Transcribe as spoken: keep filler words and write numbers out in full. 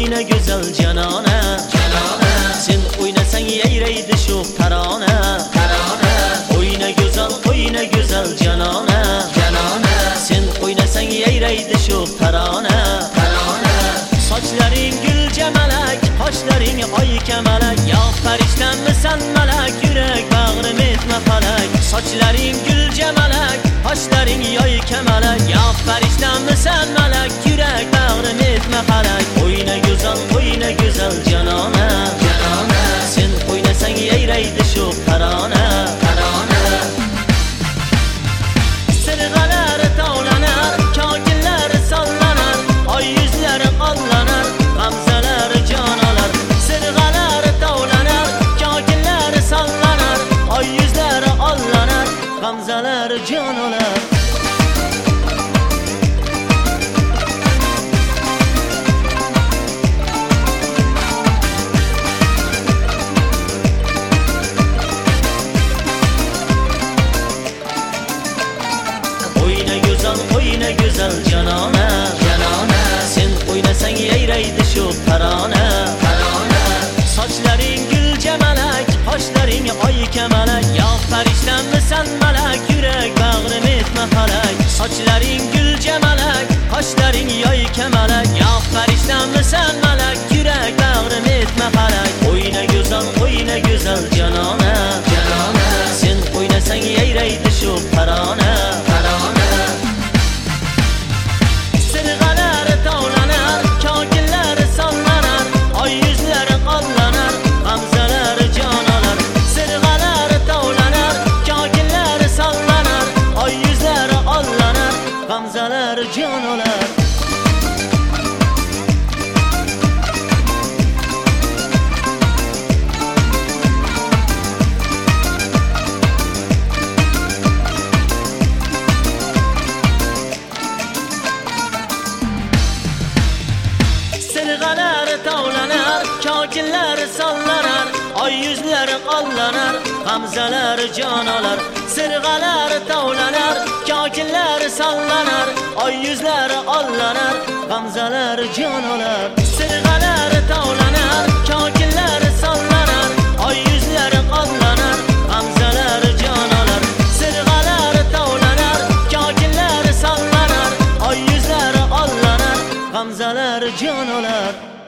o'yna go'zal janona, janona. Sen o'ynasang yayraydi shu tarona, tarona. O'yna go'zal, o'yna go'zal janona, janona. Sen o'ynasang yayraydi shu tarona, tarona. Sochlaring gul jamalak, qoshlaring oy kamalak. Ya farishtammisan malak, yurak bag'rim etma falak. Sochlaring gul jamalak, qoshlaring oy kamalak. Ya farishtammisan malak, yurak bag'rim etma falak. O'yna go'zal, o'yna go'zal janona, janona. Sen o'ynasang yayraydi shu tarona, tarona. Sirg'alar tovlanar, kokinlar sollanar, oy yuzlari qollanar, g'amzalar jon olar. Sirg'alar tovlanar, kokinlar sollanar, oy yuzlari qollanar, g'amzalar jon olar. O'yna go'zal janona, janona. Sen o'ynasang yayraydi shu tarona, tarona. Sochlaring gul jamalak, qoshlaring oy kamalak. Ya farishtammisan malak, yurak bag'rim etma falak. Sochlaring gul jamalak, qoshlaring oy kamalak. Ya farishtammisan malak, yurak bag'rim etma falak. O'yna go'zal, o'yna go'zal janona, janona. Sen o'ynasang yayraydi shu tarona, tarona. Sirg'alar tovlanar, kokinlar sollanar, oy yuzlari qollanar, g'amzalar jon olar. Sirg'alar tovlanar, kokinlar sollanar, oy yuzlari qollanar, g'amzalar jon olar. Sirg'alar tovlanar, kokinlar sollanar, oy yuzlari qollanar, g'amzalar jon olar. Sirg'alar tovlanar, kokinlar sollanar, oy yuzlari qollanar, g'amzalar jon olar. Sirg'alar tovlanar, kokinlar sollanar, oy yuzlari qollanar, g'amzalar jon olar. Sirg'alar tovlanar, kokinlar sollanar, oy yuzlari qollanar, g'amzalar jon olar.